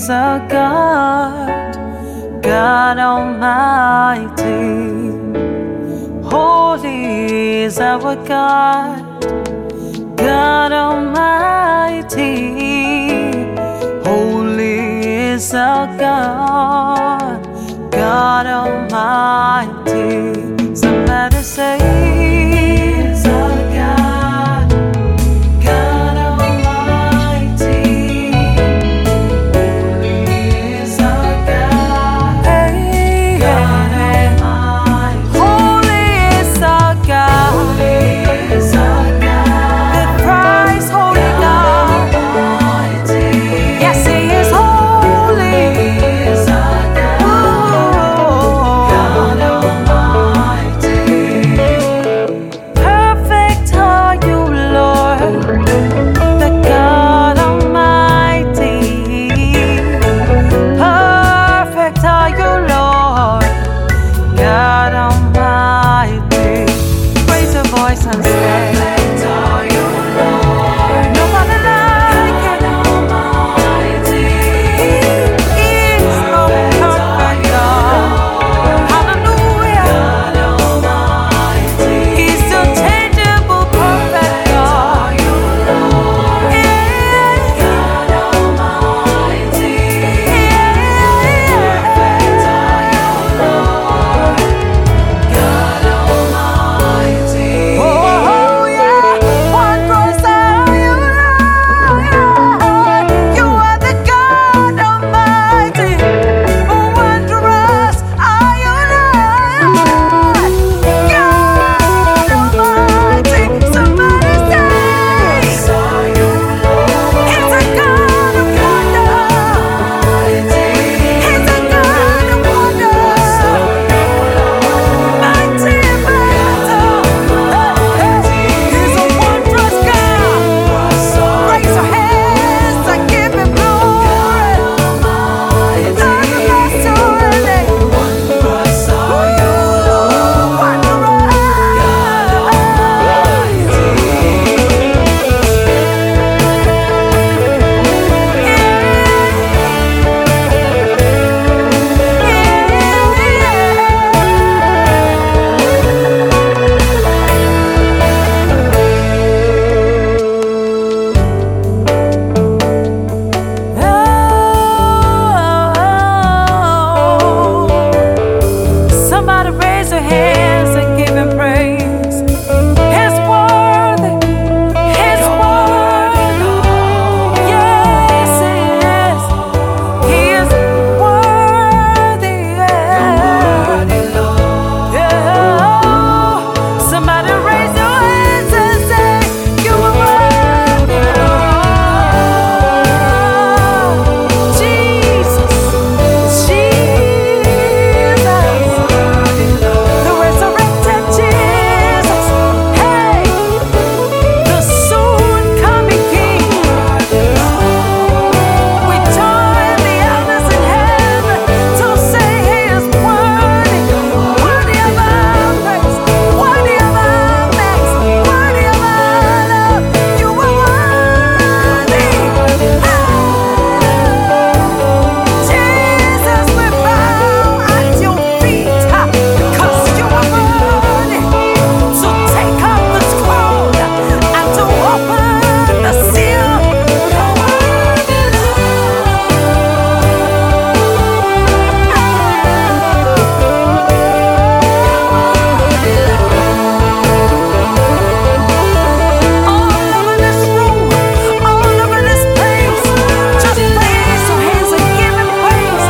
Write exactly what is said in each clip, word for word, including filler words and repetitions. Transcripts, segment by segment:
is our God, God Almighty. Holy is our God, God Almighty. Holy is our God, God Almighty. Somebody say, is our God, God Almighty. Holy is our God, hey, God Almighty. Holy is our God, holy is our God. The thrice holy God Almighty. Yes, He is holy. Is our God, God Almighty. Perfect are you, Lord, the God Almighty. Perfect are you, Lord, God Almighty. Raise your voice and say, perfect are you, Lord. Nobody like you, Almighty. He is the perfect God. Hallelujah. God Almighty. He's the tangible, perfect God. Yeah. God Almighty. Yeah. Perfect are you, Lord. God Almighty. Oh, yeah. Wondrous are you, Lord. You are the God Almighty. Wondrous are you, Lord. God Almighty. Somebody say, He's a God of wonder. He's a God of wonder. Mighty and mighty. He's a wondrous God. Raise your hands and give Him glory. Lord, bless your name. Wondrous are you, Lord. Somebody raise your hands and give Him praise. He's worthy. He's worthy. Yes, He is. He is worthy. Yeah. Somebody raise your hands and say, You are worthy, Lord. Jesus, Jesus, the resurrected Jesus. Hey, the soon coming King. We join the elders in heaven to say He is worthy, worthy of our praise, worthy of our thanks, worthy of our love. You are worthy. Jesus, we bow at your feet, 'cause you are worthy to take up the scroll and to open the seal. You're worthy, all over this room, all over this place. Just raise your hands and give Him praise.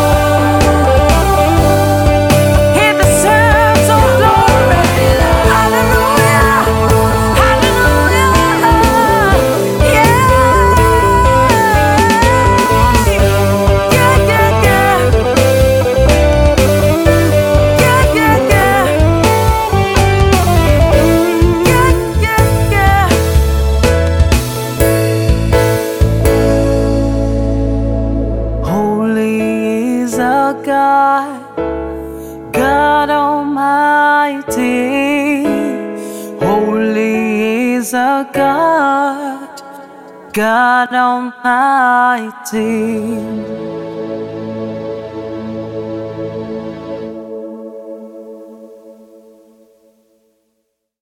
He deserves all glory. Hallelujah. Hallelujah. Yeah. Yeah, yeah, yeah. Yeah, yeah, yeah. Yeah, yeah, yeah. Holy is our God, God Almighty. Holy is our God, God Almighty.